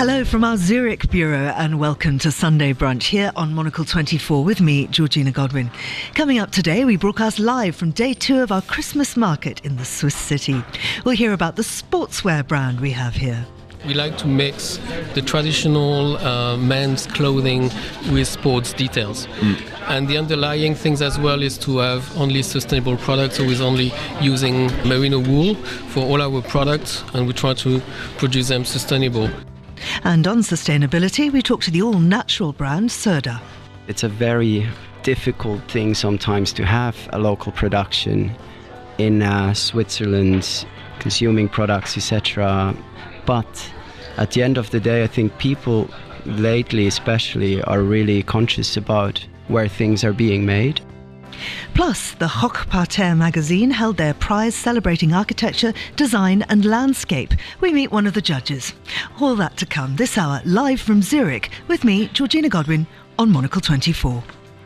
Hello from our Zurich bureau and welcome to Sunday Brunch here on Monocle 24 with me, Georgina Godwin. Coming up today, we broadcast live from day 2 of our Christmas market in the Swiss city. We'll hear about the sportswear brand we have here. We like to mix the traditional men's clothing with sports details. And the underlying things as well is to have only sustainable products, so with only using merino wool for all our products, and we try to produce them sustainable. And on sustainability, we talk to the all-natural brand Söder. It's a very difficult thing sometimes to have a local production in Switzerland, consuming products, etc. But at the end of the day, I think people lately especially are really conscious about where things are being made. Plus, the Hoch Parterre magazine held their prize celebrating architecture, design and landscape. We meet one of the judges. All that to come this hour, live from Zurich, with me, Georgina Godwin, on Monocle 24.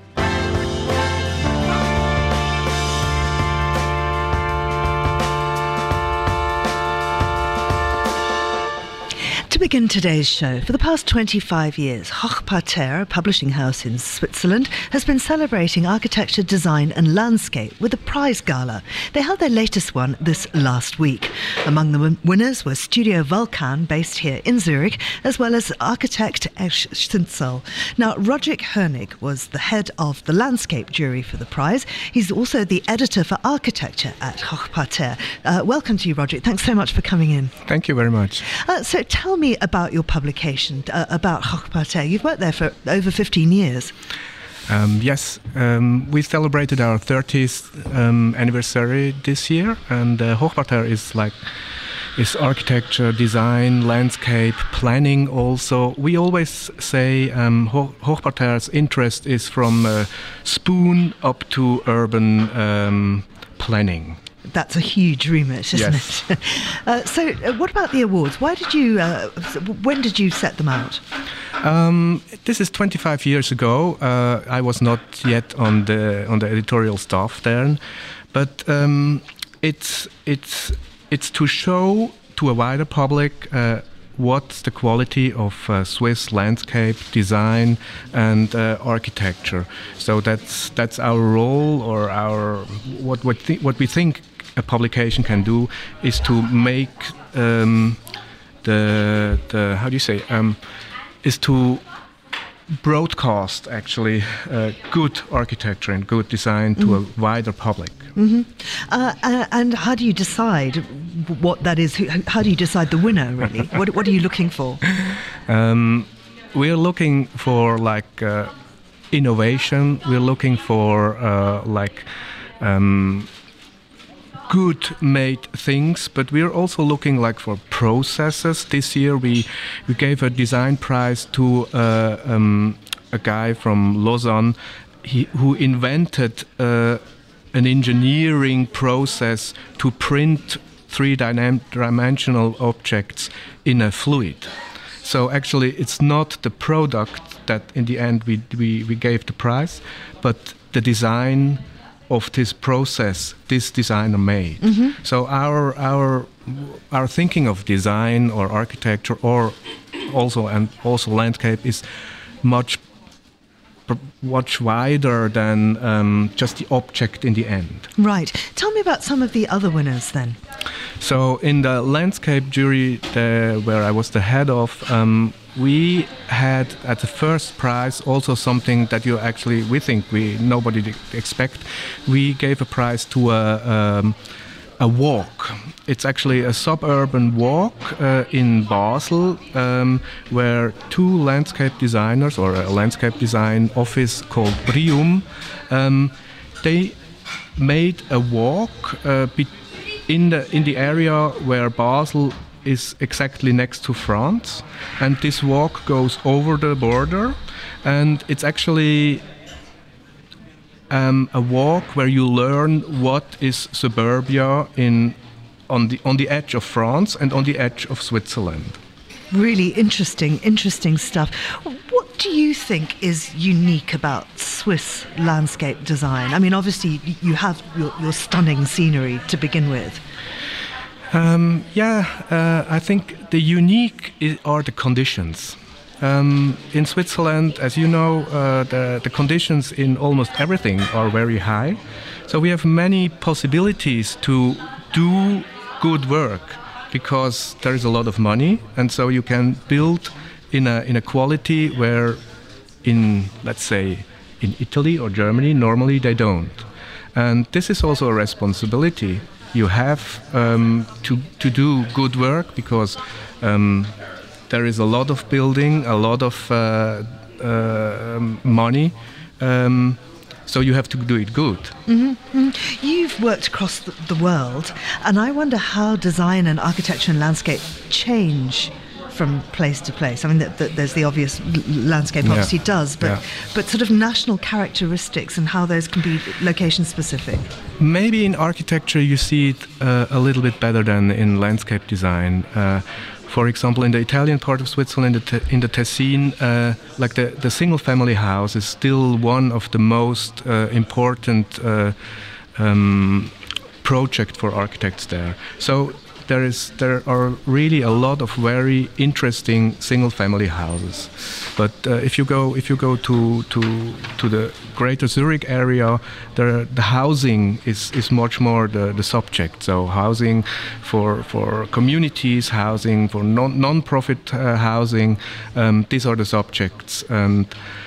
To begin today's show, for the past 25 years, Hoch Parterre, a publishing house in Switzerland, has been celebrating architecture, design and landscape with a prize gala. They held their latest one this last week. Among the winners were Studio Vulcan, based here in Zurich, as well as architect Esch Schinzel. Now, Roderick Hernig was the head of the landscape jury for the prize. He's also the editor for architecture at Hoch Parterre. Welcome to you, Roderick. Thanks so much for coming in. Thank you very much. So tell me about your publication, about Hoch Parterre. You've worked there for over 15 years. Yes, we celebrated our 30th anniversary this year, and Hoch Parterre is architecture, design, landscape, planning also. We always say Hoch Parterre's interest is from spoon up to urban planning. That's a huge remit, isn't it? So what about the awards? When did you set them out? This is 25 years ago. I was not yet on the editorial staff there, but it's to show to a wider public what's the quality of Swiss landscape design and architecture. So that's our role, or what we think a publication can do is to make is to broadcast actually good architecture and good design to a wider public. Mm-hmm. And how do you decide what that is? How do you decide the winner, really? What are you looking for? We're looking for innovation. We're looking for good made things, but we're also looking for processes. This year we gave a design prize to a guy from Lausanne who invented an engineering process to print three-dimensional objects in a fluid. So actually it's not the product that in the end we gave the prize, but the design of this process this designer made. Mm-hmm. So our thinking of design or architecture or also landscape is much wider than just the object in the end. Right. Tell me about some of the other winners then. So in the landscape jury where I was the head of, we had at the first prize also something that we think nobody expect. We gave a prize to a walk. It's actually a suburban walk in Basel, where two landscape designers, or a landscape design office called Brium, they made a walk in the area where Basel is exactly next to France, and this walk goes over the border, and it's actually a walk where you learn what is suburbia on the edge of France and on the edge of Switzerland. Really interesting stuff. What do you think is unique about Swiss landscape design? I mean, obviously you have your stunning scenery to begin with. I think the unique are the conditions. In Switzerland, as you know, the conditions in almost everything are very high. So we have many possibilities to do good work because there is a lot of money, and so you can build in a quality where let's say, in Italy or Germany, normally they don't. And this is also a responsibility. You have to do good work because there is a lot of building, a lot of money, so you have to do it good. Mm-hmm. Mm-hmm. You've worked across the world, and I wonder how design and architecture and landscape change from place to place. I mean, there's the obvious landscape obviously does, but sort of national characteristics and how those can be location specific. Maybe in architecture you see it a little bit better than in landscape design. For example, in the Italian part of Switzerland, in the Tessin, like the single-family house is still one of the most important project for architects there. So there are really a lot of very interesting single-family houses. But if you go to the greater Zurich area, the housing is much more the subject. So housing for communities, housing for non-profit housing, these are the subjects. And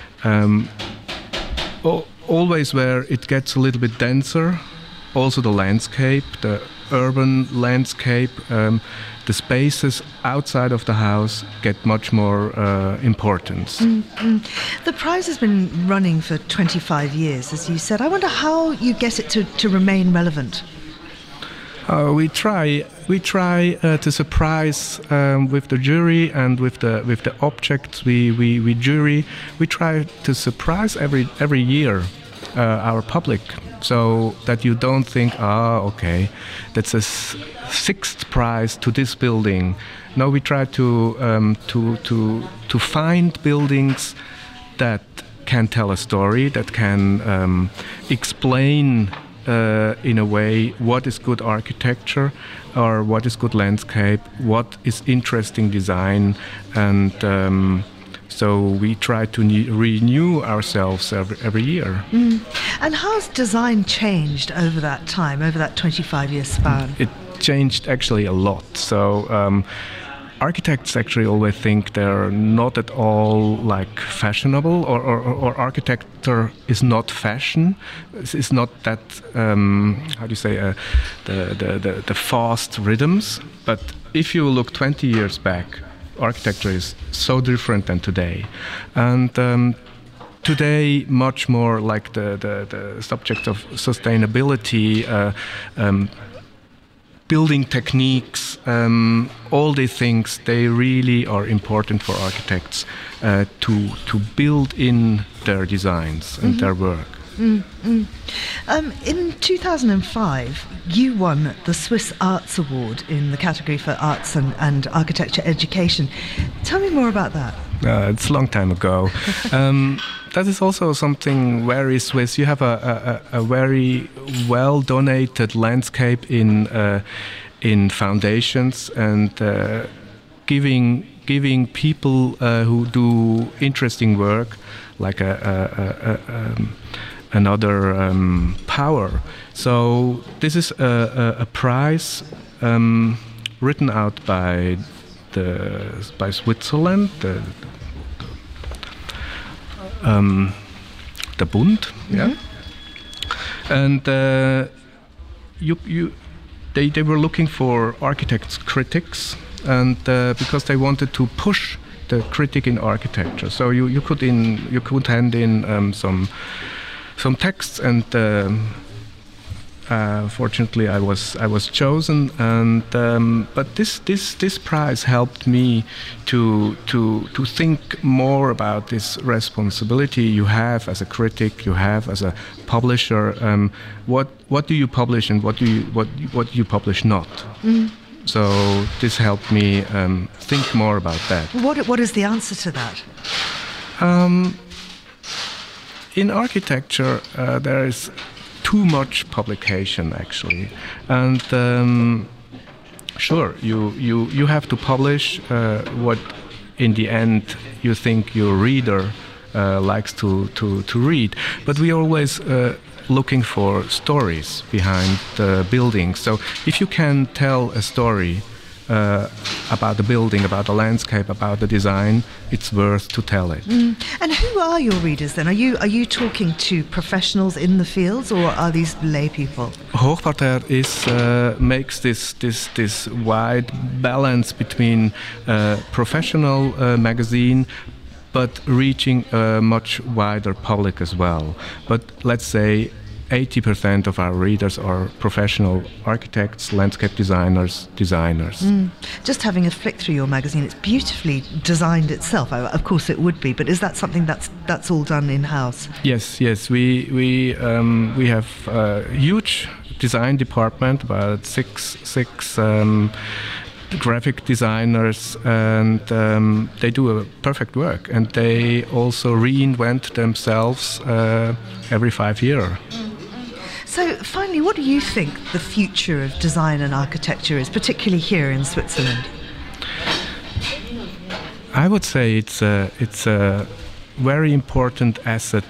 always where it gets a little bit denser, also the landscape, the urban landscape, the spaces outside of the house get much more importance. Mm-hmm. The prize has been running for 25 years, as you said. I wonder how you get it to remain relevant. We try to surprise with the jury and with the objects we jury. We try to surprise every year our public, so that you don't think, okay, that's a sixth prize to this building. No, we try to find buildings that can tell a story, that can explain in a way what is good architecture or what is good landscape, what is interesting design, and so we try to renew ourselves every year. Mm. And how's design changed over that time, over that 25-year span? It changed actually a lot. So architects actually always think they're not at all like fashionable, or architecture is not fashion. It's not that how do you say the fast rhythms. But if you look 20 years back, architecture is so different than today, and today much more like the subject of sustainability, building techniques, all these things, they really are important for architects to build in their designs and their work. Mm-hmm. In 2005, you won the Swiss Arts Award in the category for arts and architecture education. Tell me more about that. It's a long time ago. That is also something very Swiss. You have a very well donated landscape in foundations, and giving people who do interesting work like another power. So this is a prize written out by Switzerland, the Bund, and they were looking for architects critics, and because they wanted to push the critic in architecture. So you could hand in some texts, and fortunately I was chosen, and but this prize helped me to think more about this responsibility you have as a critic, you have as a publisher. What do you publish and what you publish not? Mm. So this helped me think more about that. What is the answer to that? In architecture, there is too much publication actually, and Sure, you have to publish what in the end you think your reader likes to read. But we always looking for stories behind the building. So if you can tell a story about the building, about the landscape, about the design, it's worth to tell it. And who are your readers then? Are you talking to professionals in the fields, or are these lay people? Hochparterre makes this wide balance between professional magazine, but reaching a much wider public as well. But let's say 80% of our readers are professional architects, landscape designers. Just having a flick through your magazine, it's beautifully designed itself. Of course it would be, but is that something that's all done in-house? Yes. We have a huge design department, about six graphic designers, and they do a perfect work, and they also reinvent themselves every 5 years. So finally, what do you think the future of design and architecture is, particularly here in Switzerland? I would say it's a very important asset.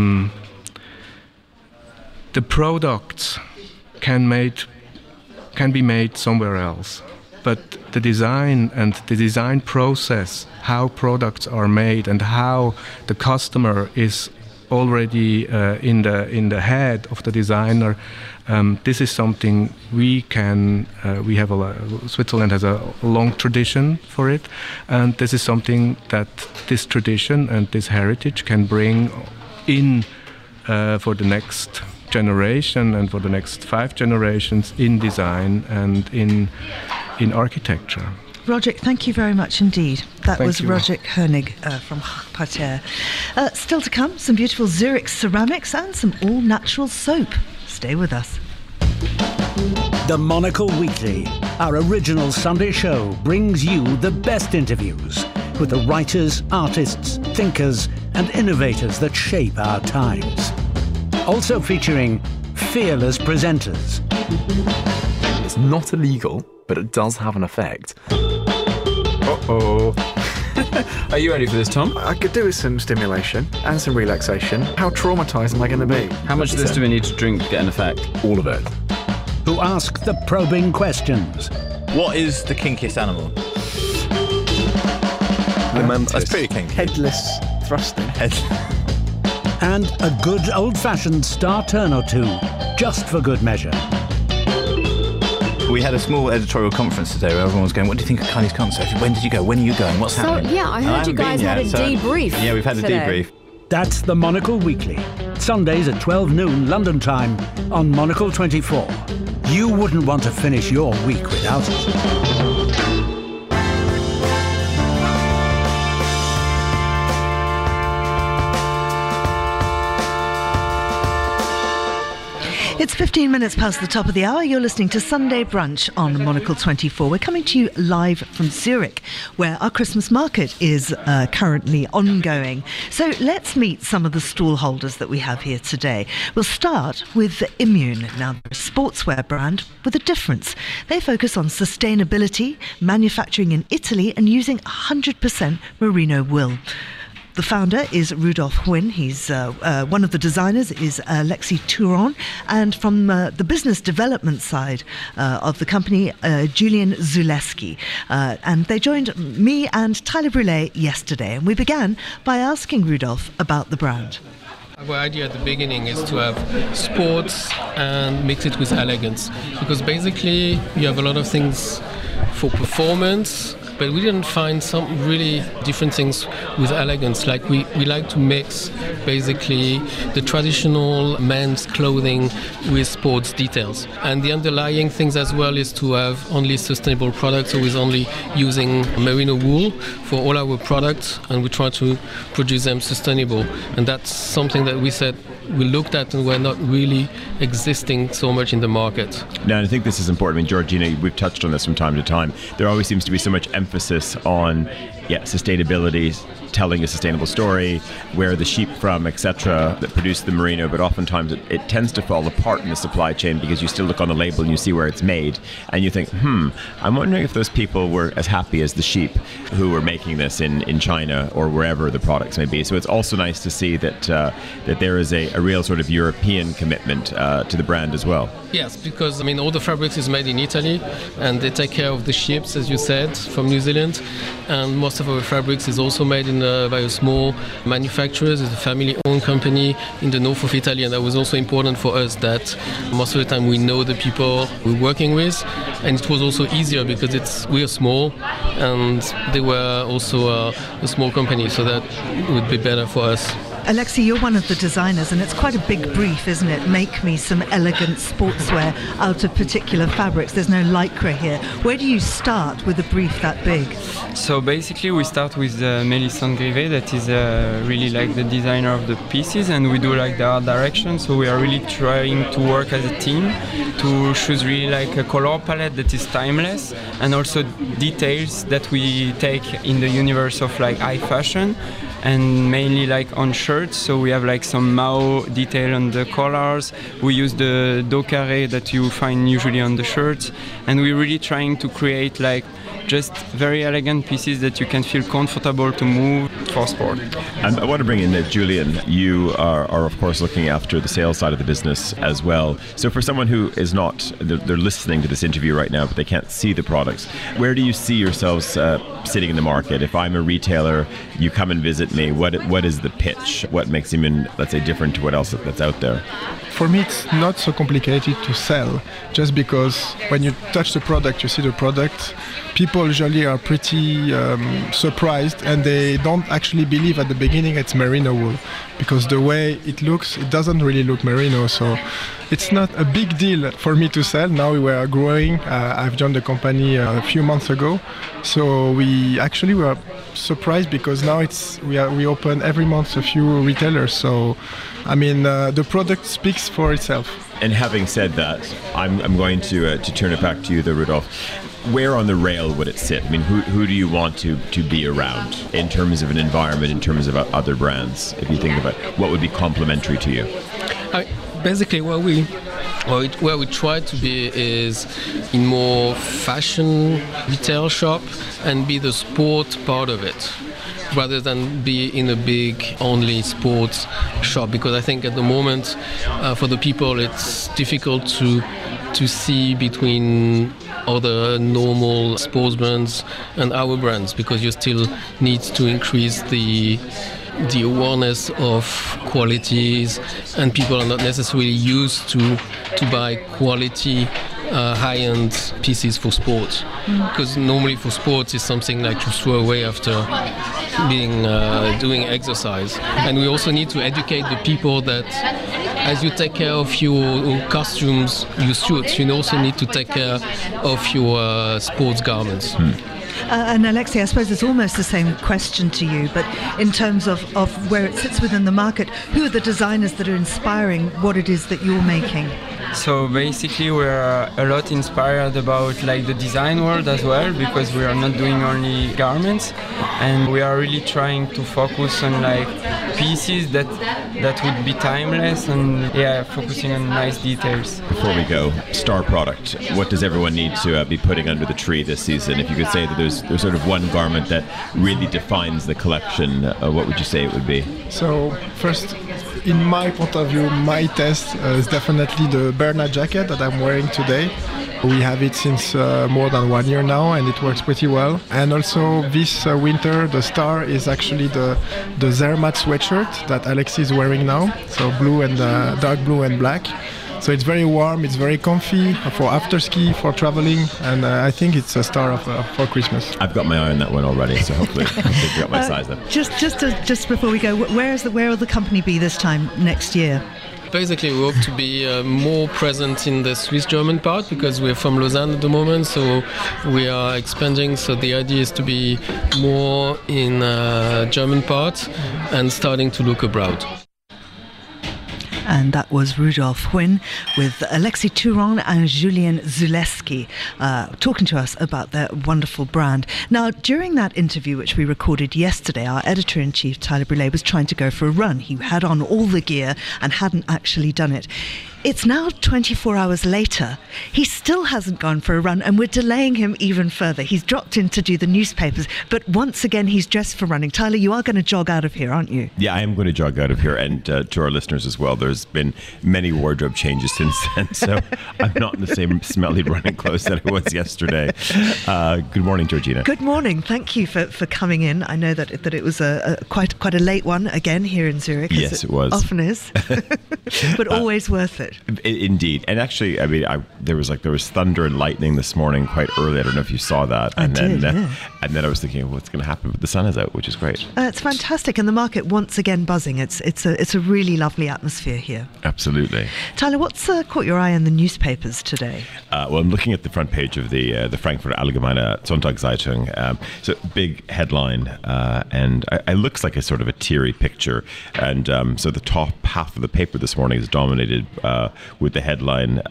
The products can be made somewhere else, but the design and the design process, how products are made and how the customer is already in the head of the designer, this is something we have Switzerland has a long tradition for it, and this is something that this tradition and this heritage can bring in for the next generation and for the next 5 generations in design and in architecture. Roderick, thank you very much indeed. That was you. Roderick Hoenig from Hochparterre. Still to come, some beautiful Zurich ceramics and some all-natural soap. Stay with us. The Monocle Weekly, our original Sunday show, brings you the best interviews with the writers, artists, thinkers and innovators that shape our times. Also featuring fearless presenters. It's not illegal, but it does have an effect. Uh-oh. Are you ready for this, Tom? I could do with some stimulation and some relaxation. How traumatised am I going to be? How much of this do we need to drink to get an effect? All of it. Who ask the probing questions. What is the kinkiest animal? The mantis. That's pretty kinky. Headless thrusting. And a good old-fashioned star turn or two, just for good measure. We had a small editorial conference today where everyone was going, what do you think of Kylie's concert? When did you go? When are you going? What's happening? Yeah, I heard you guys had a debrief. Yeah, we've had a debrief. That's the Monocle Weekly. Sundays at 12 noon London time on Monocle 24. You wouldn't want to finish your week without it. It's 15 minutes past the top of the hour. You're listening to Sunday Brunch on Monocle 24. We're coming to you live from Zurich, where our Christmas market is currently ongoing. So let's meet some of the stall holders that we have here today. We'll start with Immune. Now, they're a sportswear brand with a difference. They focus on sustainability, manufacturing in Italy, and using 100% merino wool. The founder is Rudolf Huyn. He's one of the designers is Alexis Touron, and from the business development side of the company, Julian Zuleski. And they joined me and Tyler Brûlé yesterday, and we began by asking Rudolf about the brand. Our idea at the beginning is to have sports and mix it with elegance, because basically you have a lot of things for performance, but we didn't find some really different things with elegance. Like we like to mix basically the traditional men's clothing with sports details. And the underlying things as well is to have only sustainable products, so with only using merino wool for all our products, and we try to produce them sustainable. And that's something that we said we looked at and we're not really existing so much in the market. No, and I think this is important. I mean, Georgina, we've touched on this from time to time. There always seems to be so much emphasis on sustainability, telling a sustainable story, where the sheep from, etc., that produce the merino, but oftentimes it tends to fall apart in the supply chain because you still look on the label and you see where it's made, and you think, I'm wondering if those people were as happy as the sheep who were making this in China or wherever the products may be. So it's also nice to see that there is a real sort of European commitment to the brand as well. Yes, because all the fabrics is made in Italy, and they take care of the ships, as you said, from New Zealand, and most of our fabrics is also made by a small manufacturers. It's a family-owned company in the north of Italy, and that was also important for us that most of the time we know the people we're working with, and it was also easier because we are small, and they were also a small company, so that would be better for us. Alexis, you're one of the designers, and it's quite a big brief, isn't it? Make me some elegant sportswear out of particular fabrics. There's no lycra here. Where do you start with a brief that big? So basically we start with Mélissande Grivet, that is really like the designer of the pieces, and we do like the art direction. So we are really trying to work as a team to choose really like a color palette that is timeless, and also details that we take in the universe of like high fashion, and mainly like on shirts. So we have like some Mao detail on the collars. We use the dos carré that you find usually on the shirts, and we're really trying to create like just very elegant pieces that you can feel comfortable to move for sport. And I want to bring in Julian. You are of course looking after the sales side of the business as well. So for someone who is not, they're listening to this interview right now, but they can't see the products, where do you see yourselves sitting in the market? If I'm a retailer, you come and visit me, what is the pitch? What makes him, let's say, different to what else that's out there? For me, it's not so complicated to sell, just because when you touch the product, you see the product. People usually are pretty surprised, and they don't actually believe at the beginning it's merino wool, because the way it looks, it doesn't really look merino. So it's not a big deal for me to sell. Now we were growing. I've joined the company a few months ago, so we were surprised because now we open every month a few retailers. So the product speaks for itself. And having said that, I'm going to turn it back to you, though, Rudolf. Where on the rail would it sit? Who do you want to be around in terms of an environment, in terms of other brands? If you think about what would be complementary to you. Basically, where we try to be is in more fashion retail shop and be the sport part of it, rather than be in a big only sports shop, because I think at the moment for the people it's difficult to see between other normal sports brands and our brands, because you still need to increase the awareness of qualities, and people are not necessarily used to buy quality high-end pieces for sport, because normally for sports it's something like you throw away after doing exercise. And we also need to educate the people that as you take care of your costumes, your suits, you also need to take care of your sports garments. And Alexis, I suppose it's almost the same question to you, but in terms of where it sits within the market, who are the designers that are inspiring what it is that you're making? So basically we're a lot inspired about like the design world as well, because we are not doing only garments, and we are really trying to focus on like pieces that would be timeless, and focusing on nice details. Before we go, star product. What does everyone need to be putting under the tree this season? If you could say that there's sort of one garment that really defines the collection, what would you say it would be? So first, in my point of view, my test is definitely the Bernard jacket that I'm wearing today. We have it since more than 1 year now, and it works pretty well. And also this winter, the star is actually the Zermatt sweatshirt that Alexis is wearing now. So blue and dark blue and black. So it's very warm, it's very comfy for after ski, for traveling, and I think it's a star for Christmas. I've got my eye on that one already, so hopefully you got my size then. Just before we go, where will the company be this time next year? Basically, we hope to be more present in the Swiss-German part, because we're from Lausanne at the moment, so we are expanding. So the idea is to be more in German part and starting to look abroad. And that was Rudolf Huynh with Alexis Touron and Julien Zaleski talking to us about their wonderful brand. Now, during that interview, which we recorded yesterday, our editor-in-chief, Tyler Brûlé, was trying to go for a run. He had on all the gear and hadn't actually done it. It's now 24 hours later. He still hasn't gone for a run, and we're delaying him even further. He's dropped in to do the newspapers, but once again, he's dressed for running. Tyler, you are going to jog out of here, aren't you? Yeah, I am going to jog out of here, and to our listeners as well, there's been many wardrobe changes since then, so I'm not in the same smelly running clothes that I was yesterday. Good morning, Georgina. Good morning. Thank you for coming in. I know that it was quite a late one again here in Zurich. Yes, it was. Often is, but always worth it. Indeed, and actually, I mean, there was thunder and lightning this morning quite early. I don't know if you saw that. And then I was thinking, what's going to happen? But the sun is out, which is great. It's fantastic, and the market once again buzzing. It's a really lovely atmosphere here. Absolutely. Tyler, what's caught your eye in the newspapers today? Well, I'm looking at the front page of the Frankfurter Allgemeine Sonntagszeitung. So big headline, and it looks like a sort of a teary picture. And so the top half of the paper this morning is dominated with the headline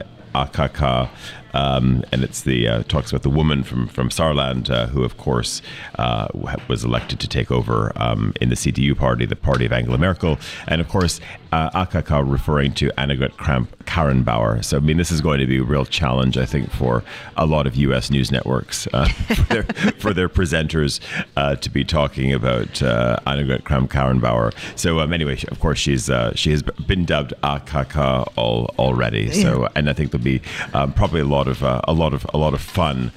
AKK, and it's talks about the woman from Saarland who, of course, was elected to take over in the CDU party, the party of Angela Merkel, and of course AKK referring to Annegret Kramp-Karrenbauer. So I mean, this is going to be a real challenge, I think, for a lot of U.S. news networks for their presenters to be talking about Annegret Kramp-Karrenbauer. So anyway, of course, she has been dubbed AKK already. So and I think there'll be probably a lot of fun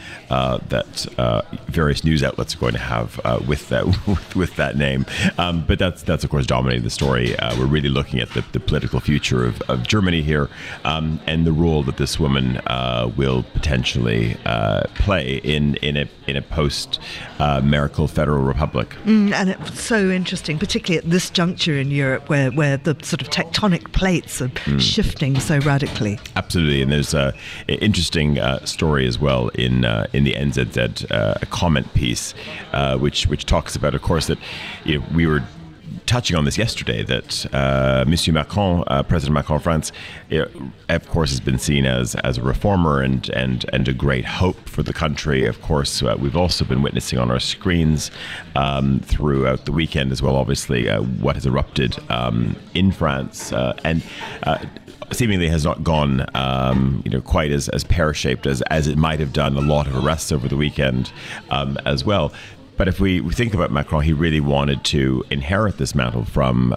that various news outlets are going to have with that name. But that's of course dominating the story. We're really looking at the political future of Germany here, and the role that this woman will potentially play in a post Merkel federal republic. And it's so interesting, particularly at this juncture in Europe, where the sort of tectonic plates are shifting so radically. Absolutely, and there's an interesting story as well in the NZZ, a comment piece which talks about, of course, that we were touching on this yesterday, that Monsieur Macron, President Macron of France, of course, has been seen as a reformer and a great hope for the country. Of course, we've also been witnessing on our screens throughout the weekend as well, obviously, what has erupted in France, and seemingly has not gone quite as pear-shaped as it might have done. A lot of arrests over the weekend as well. But if we think about Macron, he really wanted to inherit this mantle from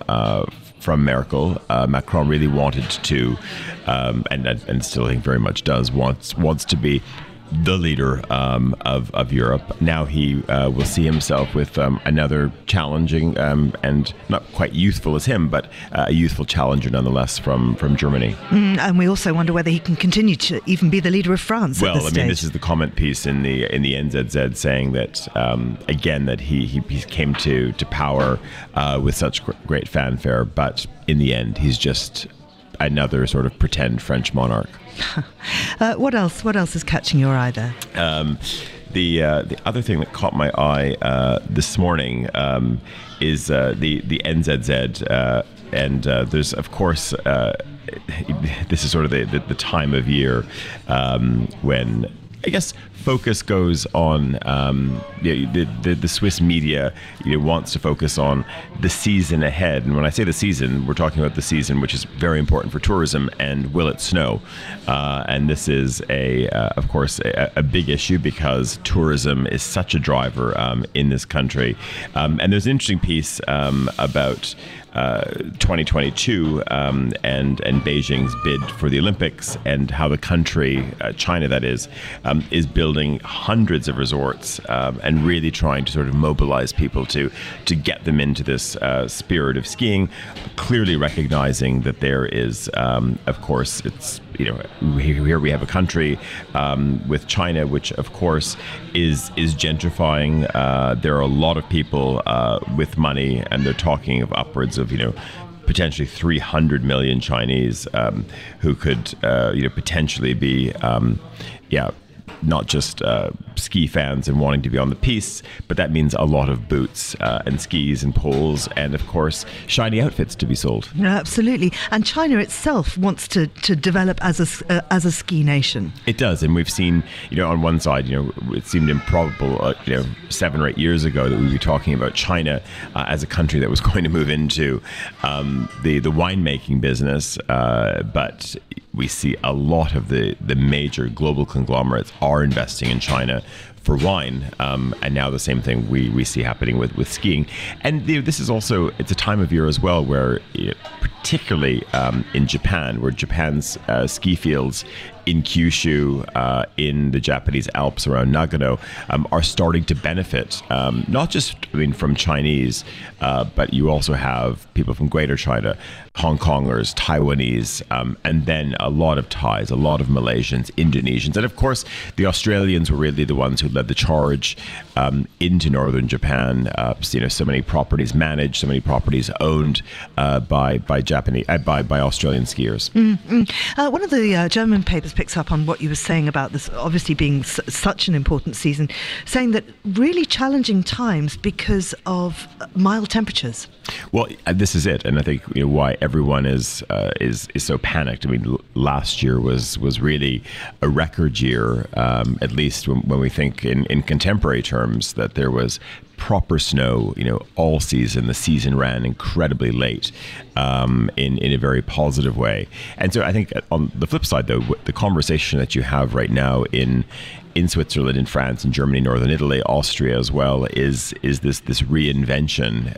Merkel. Macron really wanted to, and still I think very much does, wants to be the leader of Europe. Now he will see himself with another challenging and not quite youthful as him, but a youthful challenger nonetheless from Germany. And we also wonder whether he can continue to even be the leader of France. Well, at this I mean, stage. this is the comment piece in the NZZ saying that again that he came to power with such great fanfare, but in the end he's just another sort of pretend French monarch. What else is catching your eye there? The other thing that caught my eye this morning is the NZZ, and there's of course this is sort of the time of year when I guess focus goes on the Swiss media wants to focus on the season ahead, and when I say the season, we're talking about the season which is very important for tourism, and will it snow? And this is of course a big issue because tourism is such a driver in this country, and there's an interesting piece about 2022 and Beijing's bid for the Olympics, and how the country, China that is building hundreds of resorts and really trying to sort of mobilize people to get them into this spirit of skiing, clearly recognizing that there is, of course, it's here we have a country with China, which of course is gentrifying. There are a lot of people with money, and they're talking of upwards of potentially 300 million Chinese who could potentially be not just ski fans and wanting to be on the piste, but that means a lot of boots and skis and poles and, of course, shiny outfits to be sold. Absolutely. And China itself wants to develop as a ski nation. It does, and we've seen, on one side, it seemed improbable, 7 or 8 years ago that we'd be talking about China as a country that was going to move into the winemaking business, but we see a lot of the major global conglomerates are investing in China for wine, and now the same thing we see happening with skiing. And this is also, it's a time of year as well where, particularly in Japan, where Japan's ski fields in Kyushu, in the Japanese Alps around Nagano, are starting to benefit, not just from Chinese, but you also have people from Greater China, Hong Kongers, Taiwanese, and then a lot of Thais, a lot of Malaysians, Indonesians, and of course the Australians were really the ones who led the charge into northern Japan. So many properties managed, so many properties owned by Australian skiers. One of the German papers picks up on what you were saying about this obviously being such an important season, saying that really challenging times because of mild temperatures. Well, this is it, and I think why everyone is so panicked. Last year was really a record year, at least when we think in contemporary terms, that there was proper snow, all season. The season ran incredibly late, in a very positive way. And so I think on the flip side, though, the conversation that you have right now in Switzerland, in France, in Germany, Northern Italy, Austria as well, is this reinvention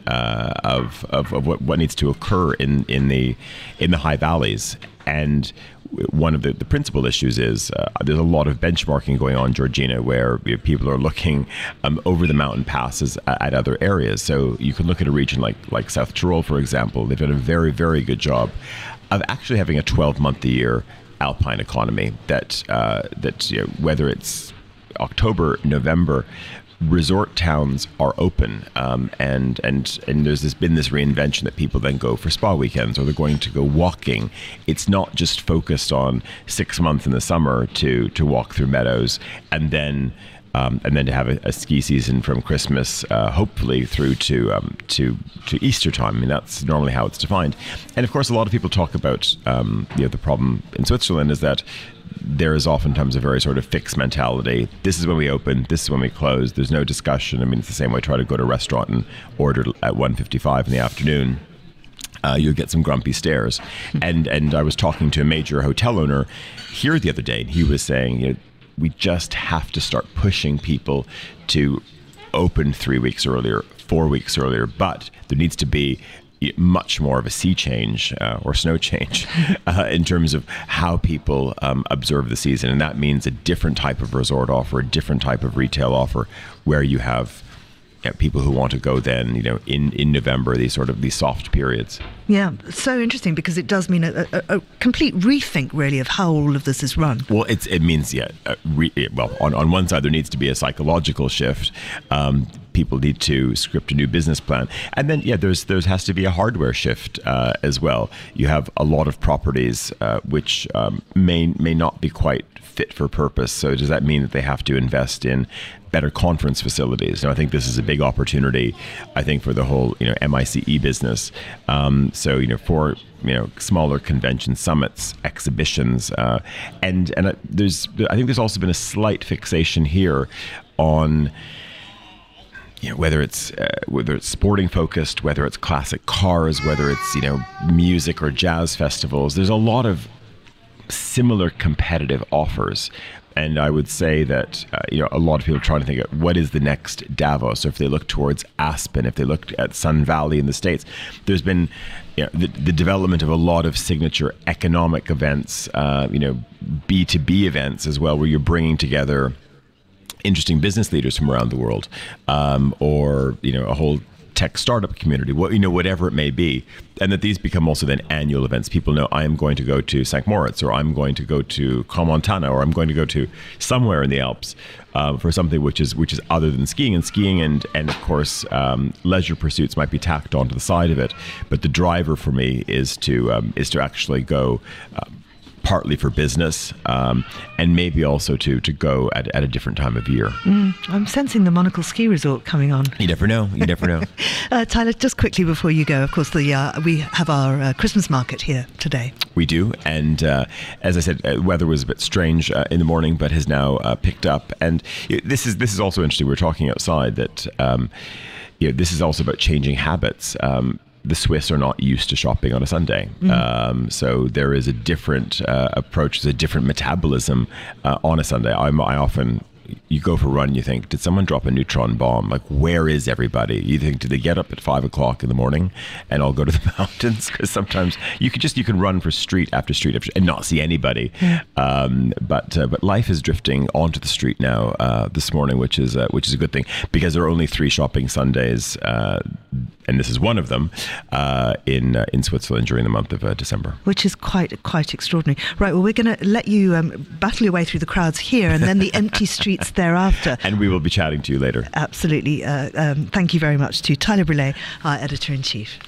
of what needs to occur in the high valleys. And one of the principal issues is there's a lot of benchmarking going on, Georgina, where people are looking over the mountain passes at other areas. So you can look at a region like South Tyrol, for example. They've done a very, very good job of actually having a 12-month-a-year alpine economy that whether it's October, November, resort towns are open, and there's been this reinvention that people then go for spa weekends, or they're going to go walking. It's not just focused on 6 months in the summer to walk through meadows and then to have a ski season from Christmas, hopefully through to Easter time. That's normally how it's defined. And of course, a lot of people talk about the problem in Switzerland is that there is oftentimes a very sort of fixed mentality. This is when we open, this is when we close. There's no discussion. It's the same way. Try to go to a restaurant and order at 1:55 in the afternoon. You'll get some grumpy stares. And I was talking to a major hotel owner here the other day, and he was saying, we just have to start pushing people to open 3 weeks earlier, 4 weeks earlier, but there needs to be much more of a sea change or snow change in terms of how people observe the season. And that means a different type of resort offer, a different type of retail offer, where you have people who want to go then, in November, these soft periods. Yeah, so interesting, because it does mean a complete rethink, really, of how all of this is run. Well, it means, on one side, there needs to be a psychological shift. People need to script a new business plan. And then, there has to be a hardware shift as well. You have a lot of properties which may not be quite fit for purpose. So does that mean that they have to invest in better conference facilities? I think this is a big opportunity, for the whole, MICE business. For smaller convention summits, exhibitions, and I think there's also been a slight fixation here on whether it's sporting focused, whether it's classic cars, whether it's music or jazz festivals. There's a lot of similar competitive offers. And I would say that, a lot of people are trying to think of what is the next Davos. So if they look towards Aspen, if they look at Sun Valley in the States, there's been the development of a lot of signature economic events, B2B events as well, where you're bringing together interesting business leaders from around the world, or a whole tech startup community, whatever it may be, and that these become also then annual events. People know I am going to go to St. Moritz, or I'm going to go to Crans-Montana, or I'm going to go to somewhere in the Alps for something which is other than skiing. And of course, leisure pursuits might be tacked onto the side of it. But the driver for me is to actually go partly for business, and maybe also to go at a different time of year. I'm sensing the Monocle Ski Resort coming on. You never know. You never know. Tyler, just quickly before you go, of course, we have our Christmas market here today. We do, and as I said, weather was a bit strange in the morning, but has now picked up. And this is also interesting. We were talking outside that this is also about changing habits. The Swiss are not used to shopping on a Sunday. So there is a different approach, there's a different metabolism on a Sunday. You go for a run, you think, did someone drop a neutron bomb? Like, where is everybody? You think, did they get up at 5 o'clock in the morning and all go to the mountains? Because sometimes you can run for street after street and not see anybody. But life is drifting onto the street now this morning, which is a good thing, because there are only 3 shopping Sundays, and this is one of them in Switzerland during the month of December, which is quite extraordinary. Right, well, we're going to let you battle your way through the crowds here, and then the empty streets thereafter. And we will be chatting to you later. Absolutely. Thank you very much to Tyler Brûlé, our editor-in-chief.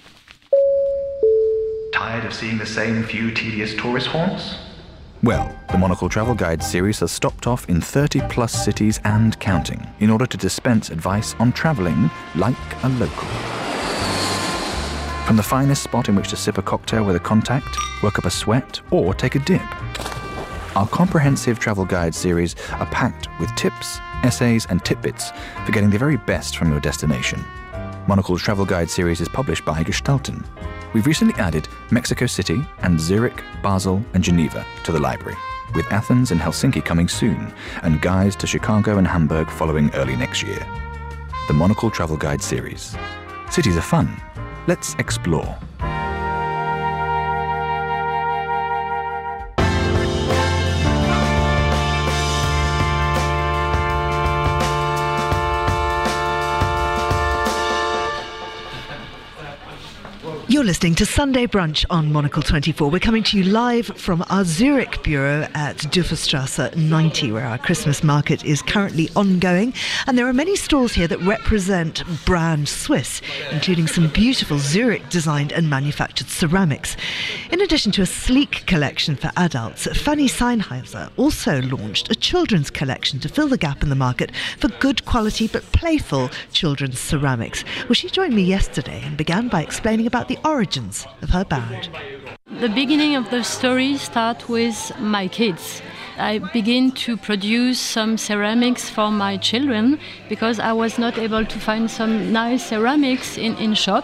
Tired of seeing the same few tedious tourist haunts? Well, the Monocle Travel Guide series has stopped off in 30-plus cities and counting in order to dispense advice on travelling like a local. From the finest spot in which to sip a cocktail with a contact, work up a sweat, or take a dip. Our comprehensive travel guide series are packed with tips, essays, and tidbits for getting the very best from your destination. Monocle's Travel Guide series is published by Gestalten. We've recently added Mexico City and Zurich, Basel, and Geneva to the library, with Athens and Helsinki coming soon, and guides to Chicago and Hamburg following early next year. The Monocle Travel Guide series. Cities are fun. Let's explore. You're listening to Sunday Brunch on Monocle 24. We're coming to you live from our Zurich bureau at Duferstrasse 90, where our Christmas market is currently ongoing. And there are many stalls here that represent brand Swiss, including some beautiful Zurich-designed and manufactured ceramics. In addition to a sleek collection for adults, Fanny Seinheiser also launched a children's collection to fill the gap in the market for good quality but playful children's ceramics. Well, she joined me yesterday and began by explaining about the origins of her band. The beginning of the story starts with my kids. I begin to produce some ceramics for my children because I was not able to find some nice ceramics in shop.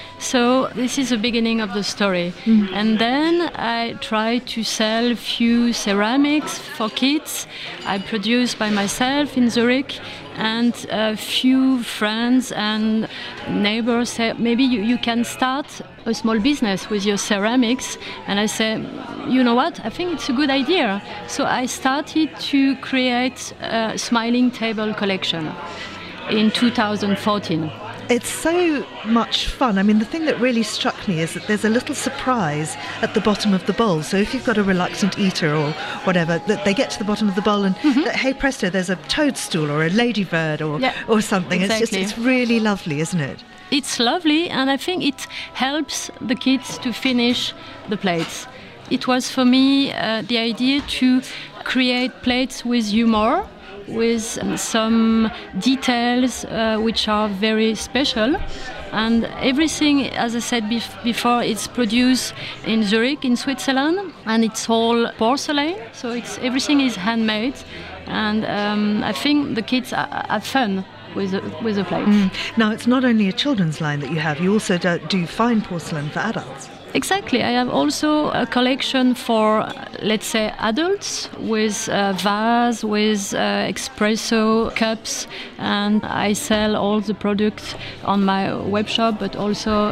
So this is the beginning of the story. And then I try to sell a few ceramics for kids. I produce by myself in Zurich, and a few friends and neighbors say, maybe you can start a small business with your ceramics. And I say, you know what, I think it's a good idea. So I started to create a Smiling Table collection in 2014. It's so much fun. I mean, the thing that really struck me is that there's a little surprise at the bottom of the bowl. So if you've got a reluctant eater or whatever, that they get to the bottom of the bowl and hey presto, there's a toadstool or a ladybird or something. Exactly. It's really lovely, isn't it? It's lovely, and I think it helps the kids to finish the plates. It was for me the idea to create plates with humor, with some details which are very special, and everything, as I said before, it's produced in Zurich in Switzerland, and it's all porcelain, so everything is handmade, and I think the kids have fun with the plate. Now, it's not only a children's line that you have, you also do fine porcelain for adults. Exactly. I have also a collection for, let's say, adults with vase, with espresso cups, and I sell all the products on my web shop, but also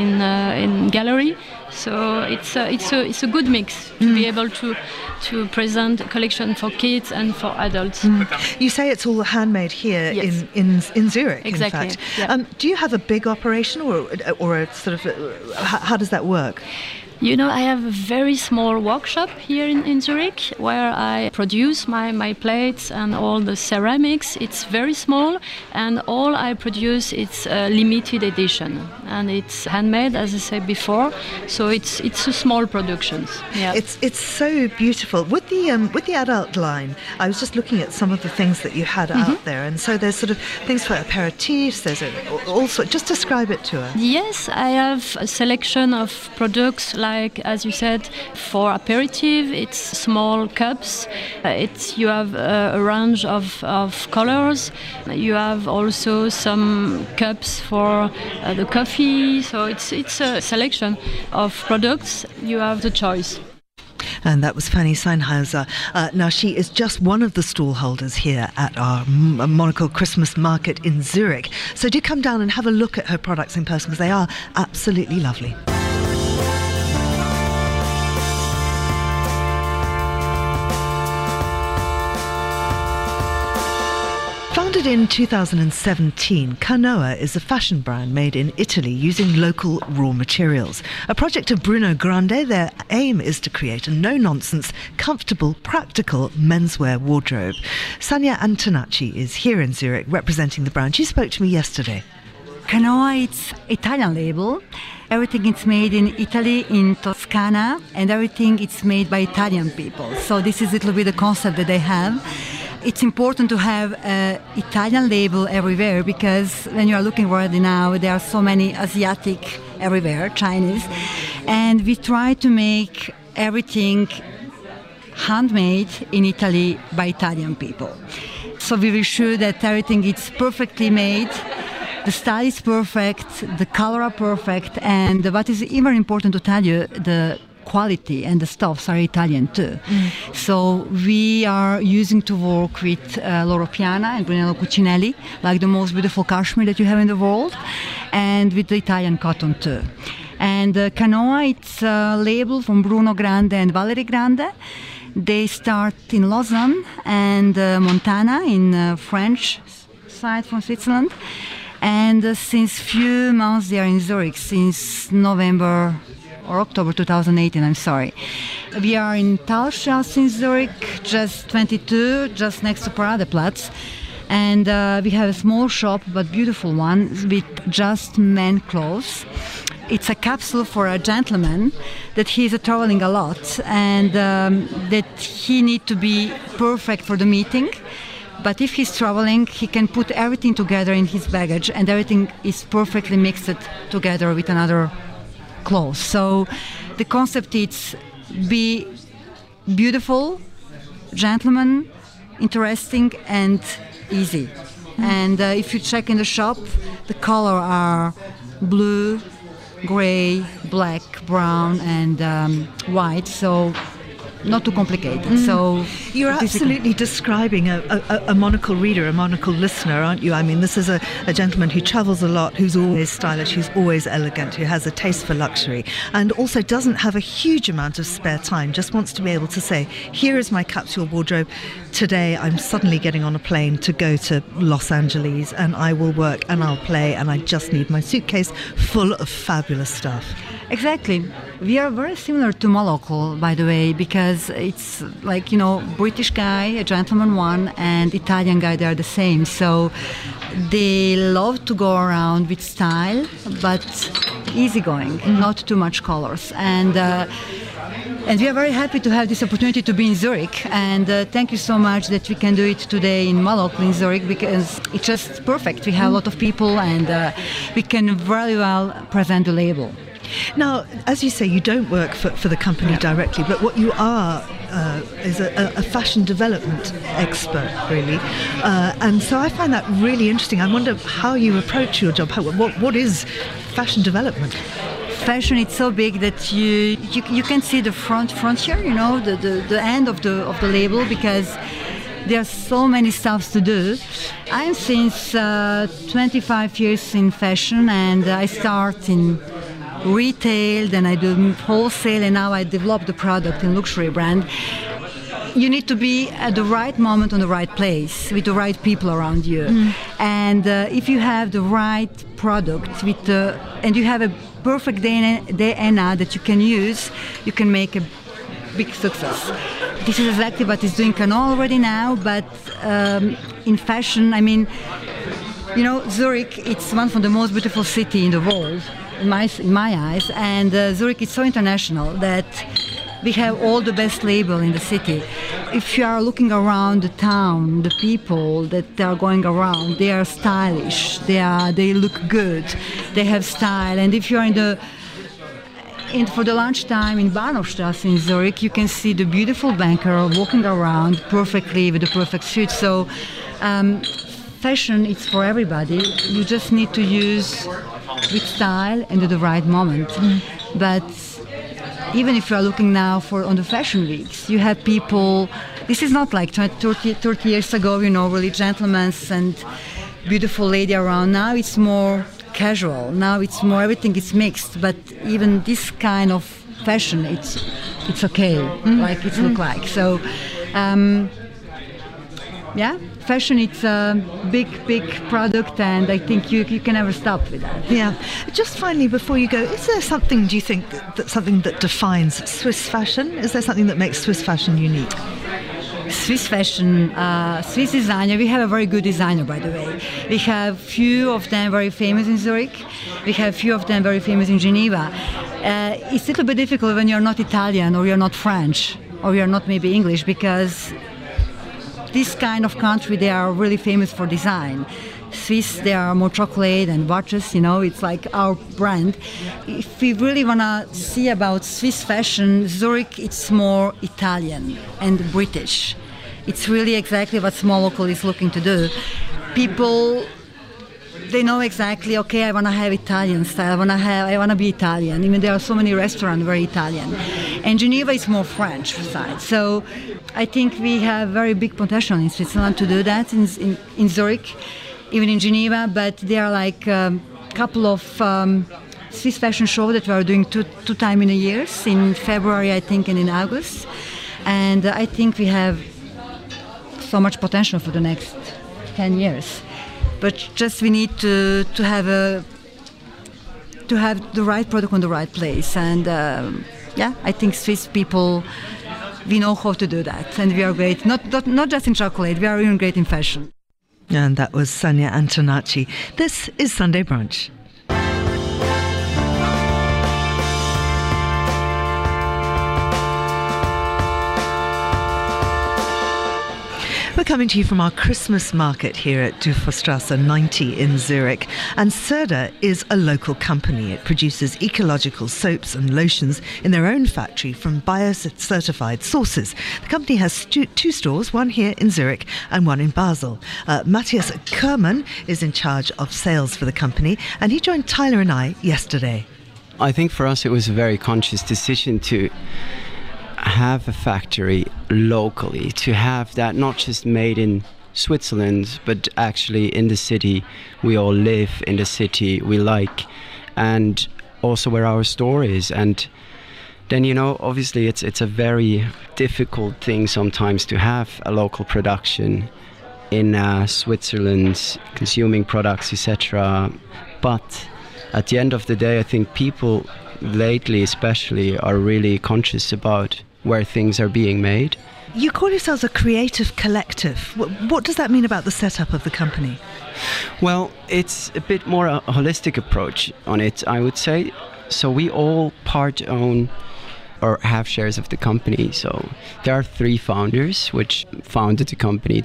in gallery. So it's a good mix to be able to present a collection for kids and for adults. You say it's all handmade here in Zurich. Exactly. In fact, do you have a big operation or a sort of how does that work? I have a very small workshop here in Zurich where I produce my plates and all the ceramics. It's very small, and all I produce it's a limited edition, and it's handmade, as I said before. So it's a small productions. Yeah. It's so beautiful with the adult line. I was just looking at some of the things that you had out there, and so there's sort of things for aperitifs. There's also just describe it to us. Yes, I have a selection of products. Like, as you said, for aperitif, it's small cups. You have a range of colors. You have also some cups for the coffee. So it's a selection of products. You have the choice. And that was Fanny Seinhauser. Now, she is just one of the stall holders here at our Monocle Christmas market in Zurich. So do come down and have a look at her products in person, because they are absolutely lovely. Founded in 2017, Canoa is a fashion brand made in Italy using local raw materials. A project of Bruno Grande, their aim is to create a no-nonsense, comfortable, practical menswear wardrobe. Sania Antonacci is here in Zurich representing the brand. She spoke to me yesterday. Canoa, it's Italian label. Everything is made in Italy, in Toscana, and everything is made by Italian people. So this is a little bit the concept that they have. It's important to have an Italian label everywhere, because when you are looking right now, there are so many Asiatic everywhere, Chinese, and we try to make everything handmade in Italy by Italian people. So we will sure that everything is perfectly made, the style is perfect, the color are perfect, and what is even important to tell you, the quality and the stuffs are Italian too. So we are using to work with Loro Piana and Brunello Cucinelli, like the most beautiful cashmere that you have in the world, and with the Italian cotton too. And Canoa, it's a label from Bruno Grande and Valerie Grande. They start in Lausanne and Montana in French side from Switzerland. And since few months they are in Zurich, since November or October 2018, I'm sorry. We are in Talstrasse in Zurich, just 22, just next to Paradeplatz. And we have a small shop, but beautiful one, with just men clothes. It's a capsule for a gentleman that he's traveling a lot, and that he needs to be perfect for the meeting. But if he's traveling, he can put everything together in his baggage, and everything is perfectly mixed together with another clothes. So the concept is be beautiful, gentleman, interesting, and easy. And if you check in the shop, the color are blue, gray, black, brown, and white. So not too complicated. So you're absolutely describing a monocle reader, a monocle listener, aren't you? I mean, this is a gentleman who travels a lot, who's always stylish, who's always elegant, who has a taste for luxury, and also doesn't have a huge amount of spare time, just wants to be able to say, here is my capsule wardrobe. Today I'm suddenly getting on a plane to go to Los Angeles, and I will work and I'll play, and I just need my suitcase full of fabulous stuff. Exactly. We are very similar to Monocle, by the way, because it's like, British guy, a gentleman one, and Italian guy, they are the same. So they love to go around with style, but easygoing, not too much colors. And we are very happy to have this opportunity to be in Zurich. And thank you so much that we can do it today in Monocle in Zurich, because it's just perfect. We have a lot of people, and we can very well present the label. Now, as you say, you don't work for the company directly, but what you are is a fashion development expert, really. And so I find that really interesting. I wonder how you approach your job. What is fashion development? Fashion, it's so big that you can see the frontier, the end of the label, because there are so many stuffs to do. I'm since 25 years in fashion, and I start in retail, then I do wholesale, and now I develop the product in luxury brand. You need to be at the right moment on the right place with the right people around you. And if you have the right product and you have a perfect DNA that you can use, you can make a big success. This is exactly what is doing Cano already now, but in fashion, I mean, you know, Zurich, it's one of the most beautiful cities in the world, in my eyes, and Zurich is so international that we have all the best label in the city. If you are looking around the town, the people that are going around, they are stylish, they look good, they have style, and if you are for the lunchtime in Bahnhofstrasse in Zurich, you can see the beautiful banker walking around perfectly with the perfect suit. So fashion, it's for everybody. You just need to use with style and at the right moment. But even if you are looking now on the fashion weeks, you have people, this is not like 30 years ago, you know, really gentlemen and beautiful lady around. Now it's more casual. Now it's more, everything is mixed, but even this kind of fashion, it's okay, like it look like. So, yeah, fashion, it's a big product, and I think you can never stop with that. Yeah. Just finally, before you go, is there something, do you think, something that defines Swiss fashion? Is there something that makes Swiss fashion unique? Swiss fashion, Swiss designer, we have a very good designer, by the way. We have few of them very famous in Zurich. We have few of them very famous in Geneva. It's a little bit difficult when you're not Italian or you're not French or you're not maybe English, because this kind of country, they are really famous for design. Swiss, they are more chocolate and watches, you know, it's like our brand. If we really want to see about Swiss fashion, Zurich, it's more Italian and British. It's really exactly what Small Local is looking to do. People, they know exactly, okay, I want to have Italian style, I want to be Italian. I mean, there are so many restaurants very Italian. And Geneva is more French side. So I think we have very big potential in Switzerland to do that in Zurich, even in Geneva, but there are like a couple of Swiss fashion shows that we are doing two times in a year, in February, I think, and in August. And I think we have so much potential for the next 10 years. But just we need to have the right product on the right place. And yeah, I think Swiss people, we know how to do that. And we are great, not just in chocolate, we are even great in fashion. And that was Sonia Antonacci. This is Sunday Brunch. We're coming to you from our Christmas market here at Dufourstrasse 90 in Zurich. And Serda is a local company. It produces ecological soaps and lotions in their own factory from bio-certified sources. The company has two stores, one here in Zurich and one in Basel. Matthias Kerman is in charge of sales for the company, and he joined Tyler and I yesterday. I think for us it was a very conscious decision to have a factory locally, to have that not just made in Switzerland, but actually in the city we all live, in the city we like, and also where our store is. And then, you know, obviously it's a very difficult thing sometimes to have a local production in Switzerland, consuming products, etc. But at the end of the day, I think people lately especially are really conscious about where things are being made. You call yourselves a creative collective. What does that mean about the setup of the company? Well, it's a bit more a holistic approach on it, I would say. So we all part own or have shares of the company. So there are 3 founders which founded the company in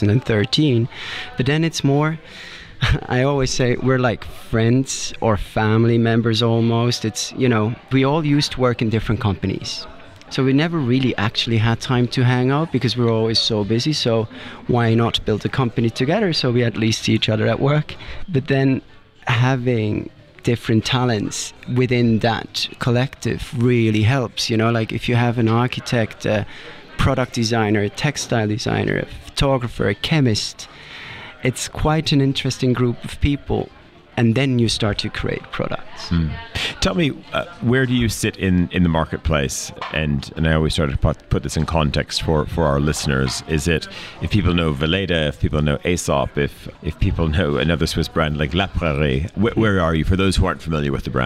2013. But then it's more, I always say we're like friends or family members almost. It's, you know, we all used to work in different companies. So we never really actually had time to hang out because we were always so busy. So why not build a company together so we at least see each other at work? But then having different talents within that collective really helps. You know, like if you have an architect, a product designer, a textile designer, a photographer, a chemist, it's quite an interesting group of people. And then you start to create products. Tell me, where do you sit in the marketplace? And I always try to put this in context for our listeners. Is it, if people know Veleda, if people know Aesop, if people know another Swiss brand like La Prairie, where are you for those who aren't familiar with the brand?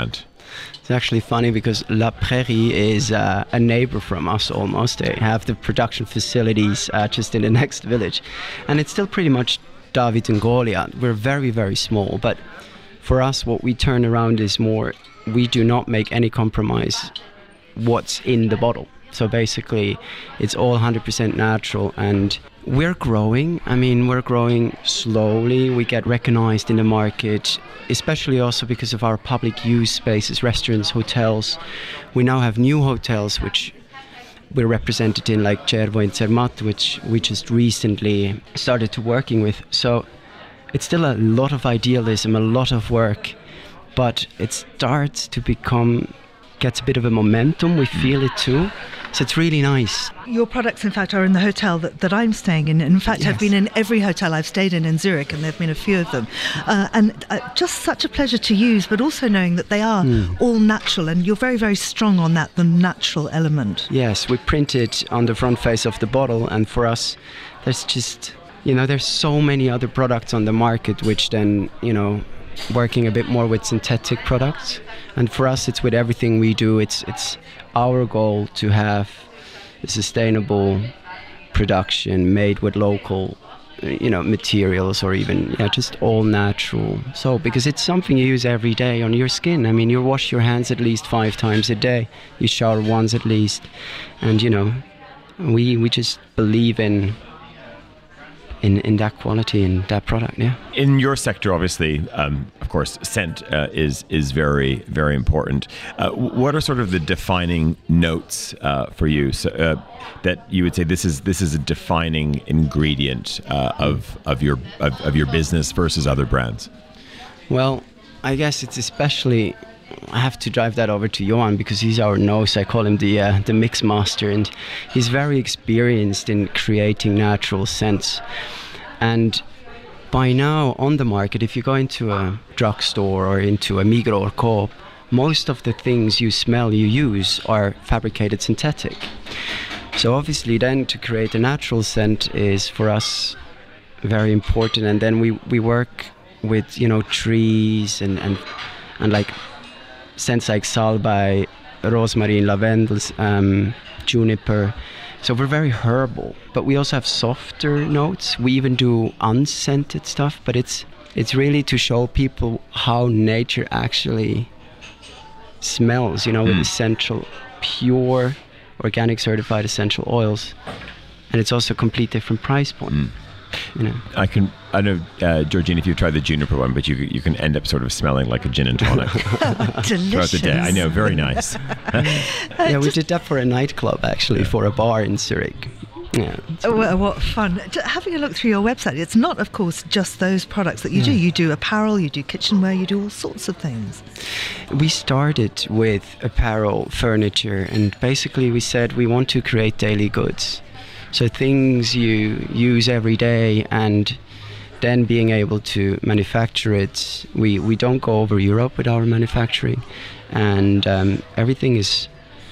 It's actually funny because La Prairie is a neighbor from us almost. They have the production facilities just in the next village. And it's still pretty much David and Goliath. We're very, very small. But for us, what we turn around is more, we do not make any compromise what's in the bottle. So basically, it's all 100% natural, and we're growing. I mean, we're growing slowly. We get recognized in the market, especially also because of our public use spaces, restaurants, hotels. We now have new hotels, which we're represented in, like Cervo in Zermatt, which we just recently started to working with. So it's still a lot of idealism, a lot of work, but it starts to gets a bit of a momentum. We feel it too. So it's really nice. Your products, in fact, are in the hotel that I'm staying in. In fact, I've been in every hotel I've stayed in Zurich, and there have been a few of them. And just such a pleasure to use, but also knowing that they are all natural, and you're very, very strong on that, the natural element. Yes, we print it on the front face of the bottle, and for us, there's just, there's so many other products on the market, which then, working a bit more with synthetic products. And for us, it's with everything we do, it's our goal to have a sustainable production made with local, materials, or even just all natural. So because it's something you use every day on your skin. I mean, you wash your hands at least 5 times a day. You shower once at least, and we just believe in that quality and that product. In your sector, obviously, of course, scent is very, very important. What are sort of the defining notes for you, that you would say this is a defining ingredient of your business versus other brands? Well, I guess it's especially, I have to drive that over to Johan because he's our nose. I call him the mix master, and he's very experienced in creating natural scents. And by now on the market, if you go into a drugstore or into a Migros or Coop, most of the things you smell, you use are fabricated synthetic. So obviously then to create a natural scent is for us very important. And then we work with trees and like scents like salbei, rosemary, lavendels, juniper. So we're very herbal, but we also have softer notes. We even do unscented stuff, but it's really to show people how nature actually smells, with essential, pure, organic certified essential oils. And it's also a complete different price point. I know, Georgine, if you try the juniper one, but you can end up sort of smelling like a gin and tonic throughout the day. I know, very nice. We did that for a nightclub, actually, for a bar in Zurich. Yeah. Well, what fun. Having a look through your website, it's not, of course, just those products that you do. You do apparel, you do kitchenware, you do all sorts of things. We started with apparel, furniture, and basically we said we want to create daily goods. So things you use every day, and then being able to manufacture it. We don't go over Europe with our manufacturing, and everything is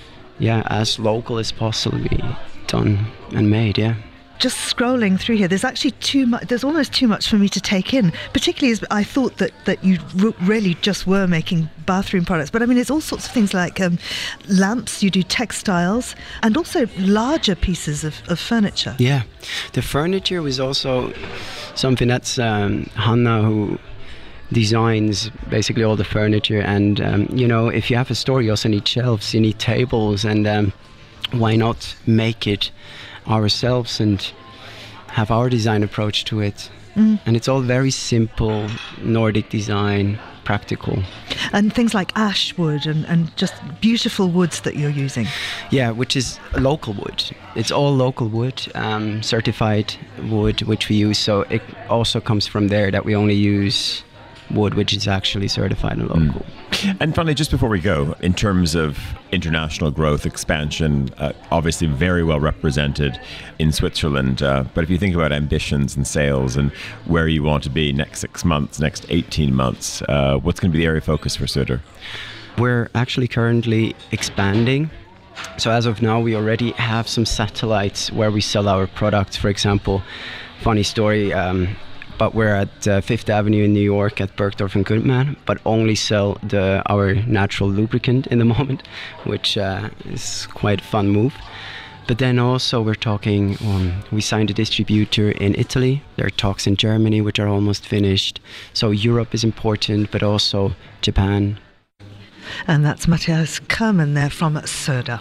as local as possibly done and made. Just scrolling through here, there's actually too much. There's almost too much for me to take in, particularly as I thought that you really just were making bathroom products. But I mean, it's all sorts of things like lamps, you do textiles, and also larger pieces of furniture. Yeah, the furniture was also something that's Hanna who designs basically all the furniture. And, if you have a store, you also need shelves, you need tables, and why not make it ourselves and have our design approach to it. And it's all very simple, Nordic design, practical. And things like ash wood and just beautiful woods that you're using. Yeah, which is local wood. It's all local wood, certified wood, which we use. So it also comes from there that we only use wood which is actually certified and local. And finally, just before we go, in terms of international growth, expansion, obviously very well represented in Switzerland. But if you think about ambitions and sales and where you want to be next 6 months, next 18 months, what's going to be the area of focus for Söder? We're actually currently expanding. So as of now, we already have some satellites where we sell our products. For example, funny story, but we're at Fifth Avenue in New York at Bergdorf and Goodman, but only sell our natural lubricant in the moment, which is quite a fun move. But then also we're talking, we signed a distributor in Italy. There are talks in Germany, which are almost finished. So Europe is important, but also Japan. And that's Matthias Kerman there from Söder.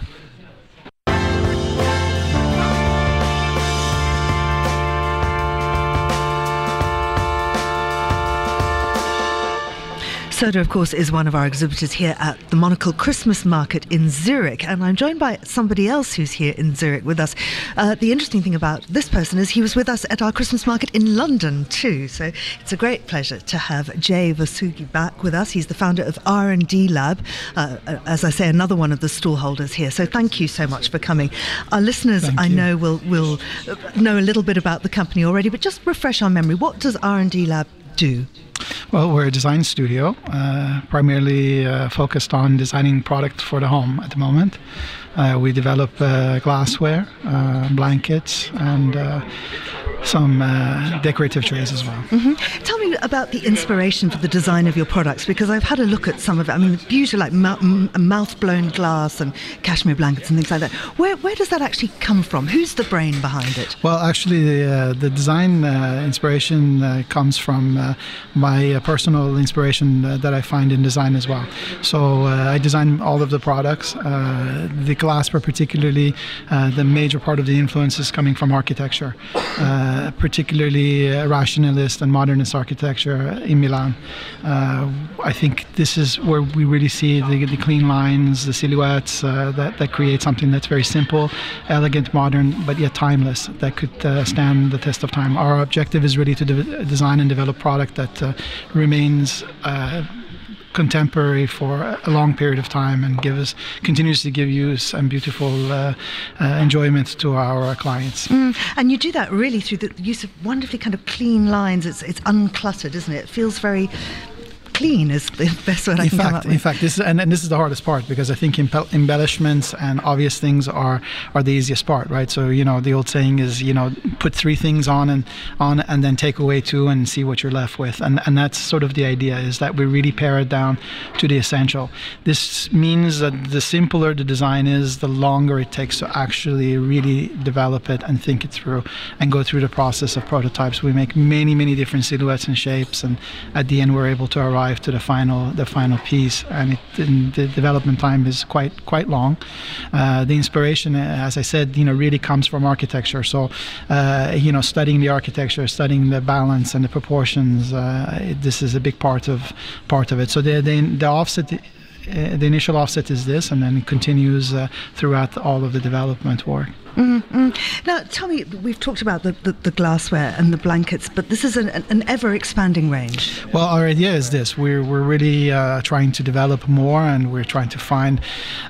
Söder, of course, is one of our exhibitors here at the Monocle Christmas Market in Zurich, and I'm joined by somebody else who's here in Zurich with us. The interesting thing about this person is he was with us at our Christmas market in London too, so it's a great pleasure to have Jay Vasugi back with us. He's the founder of R&D Lab, as I say, another one of the stall holders here, so thank you so much for coming. Our listeners, I know, will know a little bit about the company already, but just refresh our memory. What does R&D Lab do? Well, we're a design studio, primarily focused on designing product for the home at the moment. We develop glassware, blankets, and some decorative trays as well. Mm-hmm. Tell me about the inspiration for the design of your products, because I've had a look at some of it. I mean, the beauty, like mouth-blown glass and cashmere blankets and things like that. Where does that actually come from? Who's the brain behind it? Well, actually, the design inspiration comes from my personal inspiration that I find in design as well. So I design all of the products. The glassware particularly, the major part of the influence is coming from architecture. Particularly rationalist and modernist architecture in Milan. I think this is where we really see the clean lines, the silhouettes that create something that's very simple, elegant, modern, but yet timeless, that could stand the test of time. Our objective is really to design and develop product that remains contemporary for a long period of time and continues to give use and beautiful enjoyment to our clients. And you do that really through the use of wonderfully kind of clean lines. It's uncluttered, isn't it? It feels very clean is the best word I can come up with. In fact, this is the hardest part, because I think embellishments and obvious things are the easiest part, right? So, the old saying is, put 3 things on and then take away 2 and see what you're left with. And that's sort of the idea, is that we really pare it down to the essential. This means that the simpler the design is, the longer it takes to actually really develop it and think it through and go through the process of prototypes. We make many, many different silhouettes and shapes, and at the end we're able to arrive to the final piece, and the development time is quite long. The inspiration, as I said, really comes from architecture. So, studying the architecture, studying the balance and the proportions, this is a big part of it. So the offset. The initial offset is this, and then it continues throughout all of the development work. Now, tell me, we've talked about the glassware and the blankets, but this is an ever-expanding range. Well, our idea is this. We're really trying to develop more, and we're trying to find,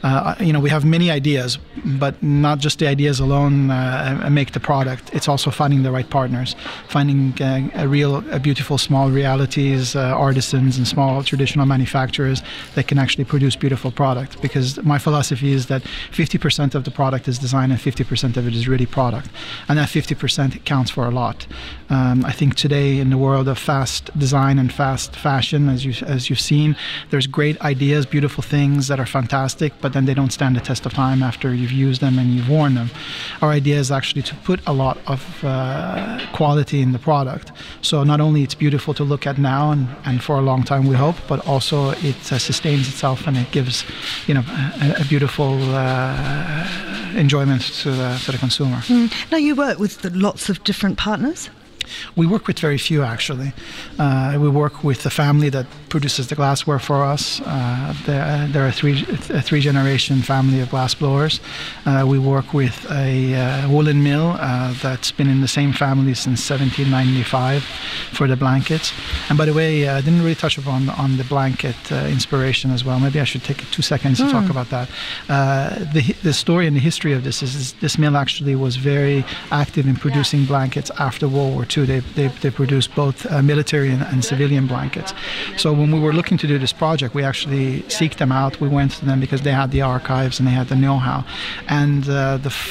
we have many ideas, but not just the ideas alone make the product. It's also finding the right partners, finding a beautiful small realities, artisans and small traditional manufacturers that can actually produce beautiful product. Because my philosophy is that 50% of the product is design and 50% of it is really product, and that 50% counts for a lot. I think today, in the world of fast design and fast fashion, as you've seen, there's great ideas, beautiful things that are fantastic, but then they don't stand the test of time after you've used them and you've worn them. Our idea is actually to put a lot of quality in the product, so not only it's beautiful to look at now and for a long time, we hope, but also it sustains itself, and it gives a beautiful enjoyment to the consumer. Now, you work with lots of different partners? We work with very few, actually. We work with the family that produces the glassware for us. There are a three-generation family of glassblowers. We work with a woolen mill that's been in the same family since 1795 for the blankets. And by the way, I didn't really touch upon on the blanket inspiration as well. Maybe I should take 2 seconds to talk about that. The story and the history of this is this mill actually was very active in producing blankets after World War II. They produced both military and civilian blankets. So when we were looking to do this project, we actually seeked them out. We went to them because they had the archives and they had the know-how. And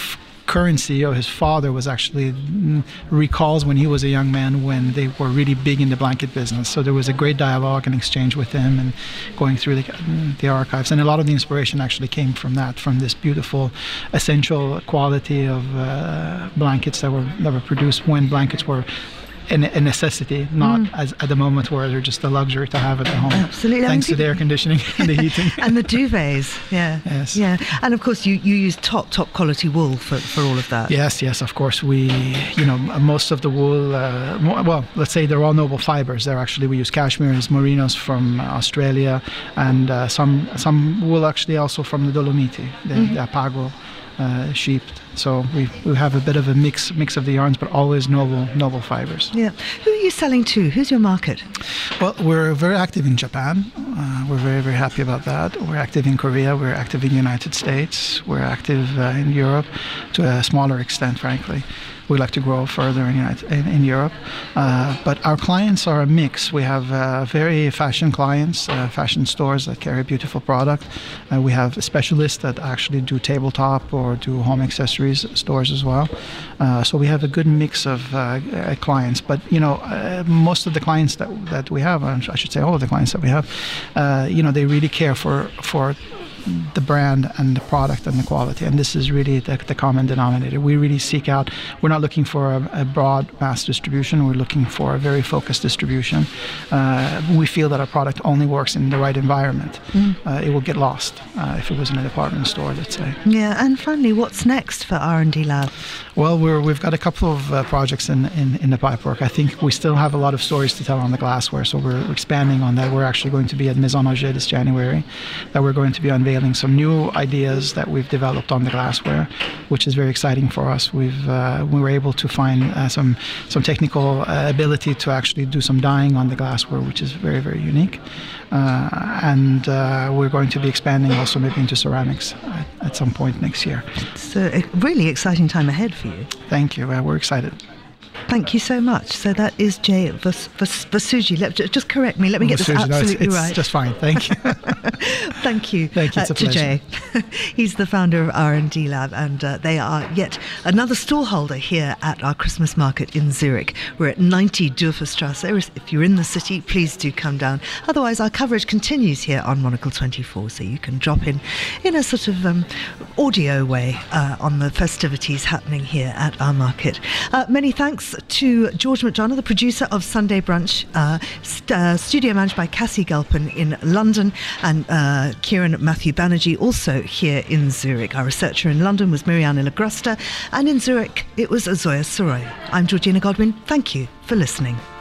current CEO, his father, was actually recalls when he was a young man when they were really big in the blanket business. So there was a great dialogue and exchange with him and going through the archives. And a lot of the inspiration actually came from that, from this beautiful essential quality of blankets that were produced when blankets were a necessity, not as at the moment where they're just a luxury to have at the home. Absolutely. Thanks to the air conditioning and the heating. And the duvets, yeah. Yes. Yeah. And of course you use top quality wool for all of that. Yes, of course. We, most of the wool, well, let's say they're all noble fibers. We use cashmeres, merinos from Australia, and some wool actually also from the Dolomiti, the Apago sheep. So we have a bit of a mix of the yarns, but always noble fibers. Yeah. Who are you selling to? Who's your market? Well, we're very active in Japan. We're very, very happy about that. We're active in Korea. We're active in the United States. We're active in Europe to a smaller extent, frankly. We'd like to grow further in Europe. But our clients are a mix. We have very fashion clients, fashion stores that carry beautiful product. We have specialists that actually do tabletop or do home accessories stores as well. So we have a good mix of clients. But, most of the clients that we have, I should say all of the clients that we have, they really care for the brand and the product and the quality, and this is really the common denominator. We really seek out, we're not looking for a broad mass distribution, we're looking for a very focused distribution. We feel that our product only works in the right environment. It will get lost if it was in a department store, let's say. Yeah, and finally, what's next for R&D Lab? Well, we've got a couple of projects in the pipework. I think we still have a lot of stories to tell on the glassware, so we're expanding on that. We're actually going to be at Maison Auger this January, that we're going to be unveiling some new ideas that we've developed on the glassware, which is very exciting for us. We were able to find some technical ability to actually do some dyeing on the glassware, which is very, very unique. And we're going to be expanding also maybe into ceramics at some point next year. It's a really exciting time ahead for you. Thank you. We're excited. Thank you so much. So that is Jay Vasuji. Just correct me. Let me get this absolutely right. It's just fine. Thank you. Thank you. Thank you. It's a pleasure. Jay. He's the founder of R&D Lab, and they are yet another stallholder here at our Christmas market in Zurich. We're at 90 Dörferstrasse. If you're in the city, please do come down. Otherwise, our coverage continues here on Monocle 24, so you can drop in a sort of audio way on the festivities happening here at our market. Many thanks to George McDonough, the producer of Sunday Brunch, studio managed by Cassie Gulpin in London, and Kieran Matthew Banerjee also here in Zurich. Our researcher in London was Miriana Lagrusta, and in Zurich it was Azoya Soroy. I'm Georgina Godwin. Thank you for listening.